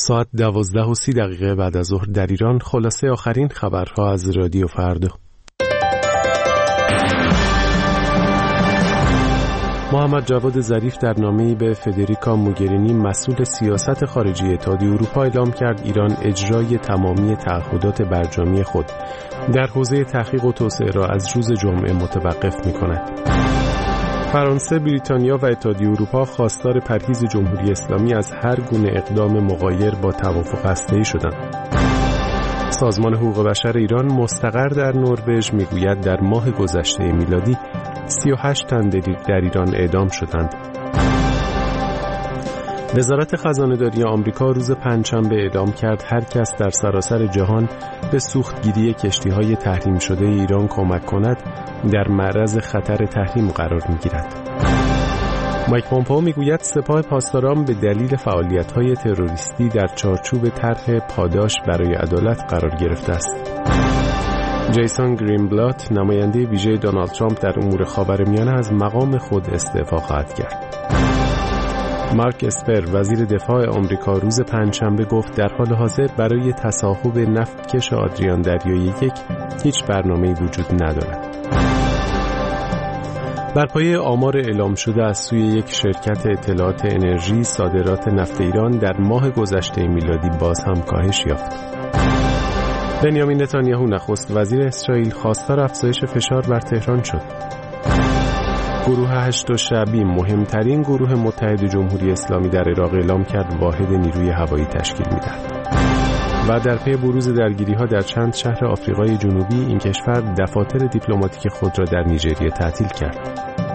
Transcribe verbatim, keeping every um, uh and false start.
ساعت دوازده و سی دقیقه بعد از ظهر در ایران. خلاصه آخرین خبرها از رادیو فردا. محمد جواد ظریف در نامه‌ای به فدریکا موگرینی مسئول سیاست خارجی اتحادیه اروپا اعلام کرد ایران اجرای تمامی تعهدات برجامی خود در حوزه تحقیق و توسعه را از روز جمعه متوقف می‌کند. فرانسه، بریتانیا و اتحادیه اروپا خواستار پرهیز جمهوری اسلامی از هر گونه اقدام مغایر با توافق هسته‌ای شدند. سازمان حقوق بشر ایران مستقر در نروژ میگوید در ماه گذشته میلادی سی و هشت تن در ایران اعدام شدند. وزارت خزانه‌داری آمریکا روز پنجشنبه اعلام کرد هر کس در سراسر جهان به سوختگیری کشتی‌های تحریم شده ایران کمک کند در معرض خطر تحریم قرار می‌گیرد. مایک پومپئو میگوید سپاه پاسداران به دلیل فعالیت‌های تروریستی در چارچوب طرح پاداش برای عدالت قرار گرفته است. جیسون گرینبلات، نماینده ویژه دونالد ترامپ در امور خاورمیانه، از مقام خود استعفا خواهد کرد. مارک اسپر، وزیر دفاع آمریکا، روز پنجشنبه گفت در حال حاضر برای تصاحب نفتکش آدریان دریایی یک هیچ برنامه‌ای وجود ندارد. بر پایه آمار اعلام شده از سوی یک شرکت اطلاعات انرژی، صادرات نفت ایران در ماه گذشته میلادی باز هم کاهش یافت. بنیامین نتانیاهو، نخست وزیر اسرائیل، خواستار افزایش فشار بر تهران شد. گروه هشت شعبی، مهمترین گروه متحد جمهوری اسلامی در عراق، اعلام کرد واحد نیروی هوایی تشکیل می‌دهد. و در پی بروز درگیری‌ها در چند شهر آفریقای جنوبی، این کشور دفاتر دیپلماتیک خود را در نیجریه تعطیل کرد.